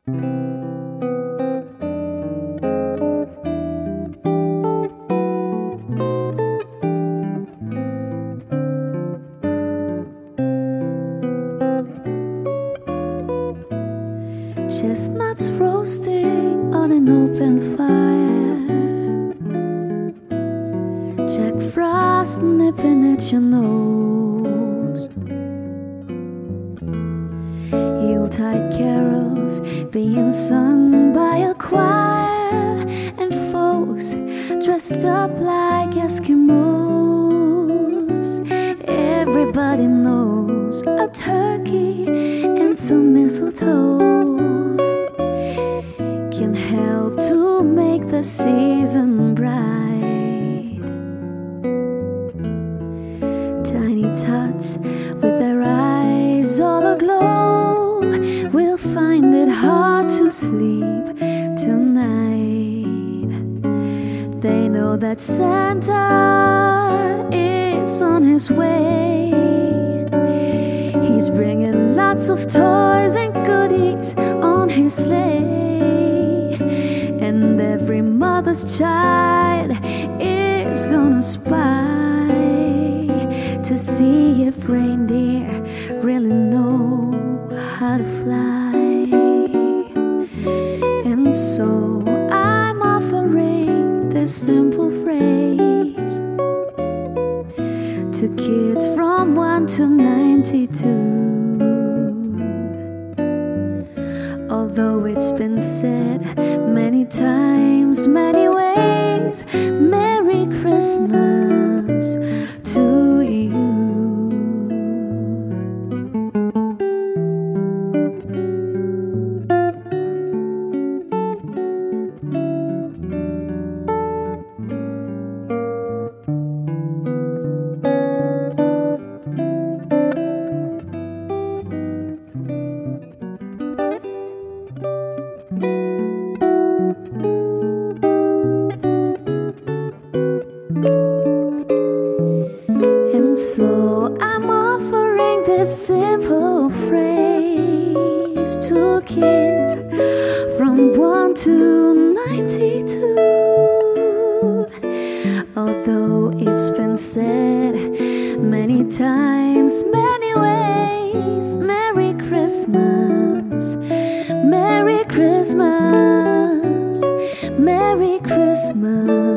Chestnuts roasting on an open fire, Jack Frost nipping at your nose, Yuletide carols being sung by a choir, and folks dressed up like Eskimos. Everybody knows a turkey and some mistletoe can help to make the season bright. Tiny tots with their eyes all aglow will find it hard to sleep tonight. They know that Santa is on his way. He's bringing lots of toys and goodies on his sleigh, and every mother's child is gonna spy to see if reindeer really know how to fly. And so I'm offering this simple phrase to kids from 1 to 92. Although it's been said many times, many ways, Merry Christmas to you. And so I'm offering this simple phrase to kids from 1 to 92. Although it's been said many times, many ways, Merry Christmas, Merry Christmas, Merry Christmas.